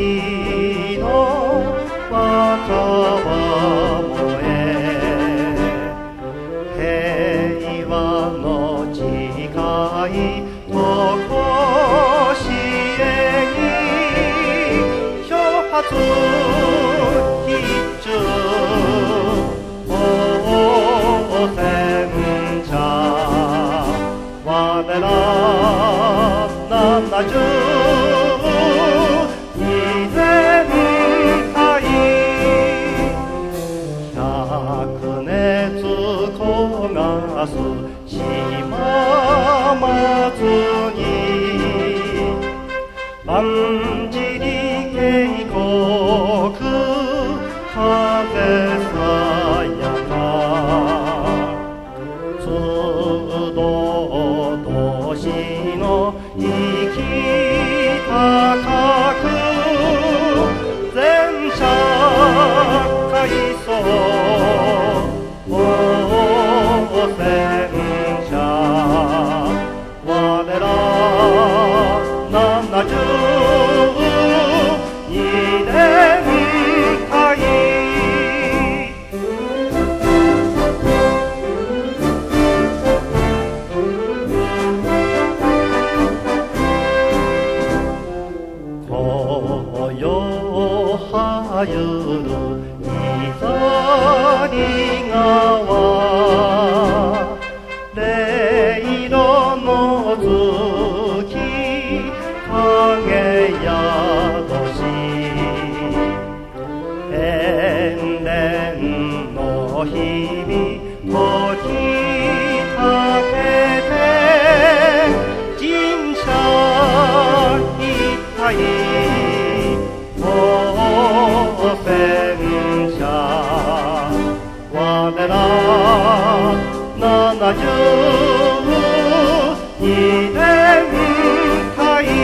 の和歌は燃え、平和の誓いとこしえに挑発必中応戦者我ら72年隊百熱焦がす島松に万尻渓谷風さやか都度都市の生き高く全社会層応戦者我ら72年隊今宵はゆるいざり川れいろの月影宿し遠恋の日々時かけて神社一体応戦者我ら72年隊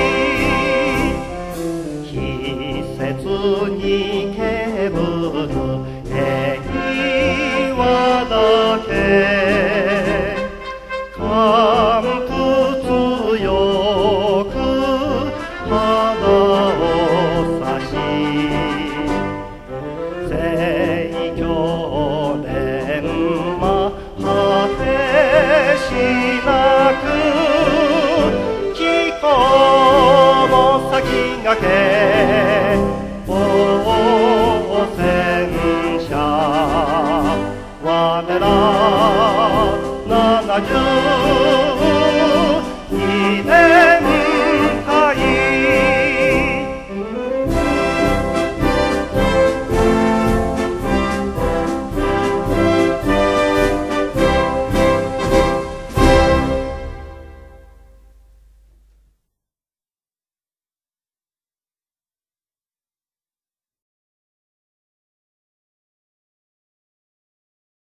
季節にけぶる平和だけ乾布強く肌を差し清教錬磨果てしなく気候の先駆け応戦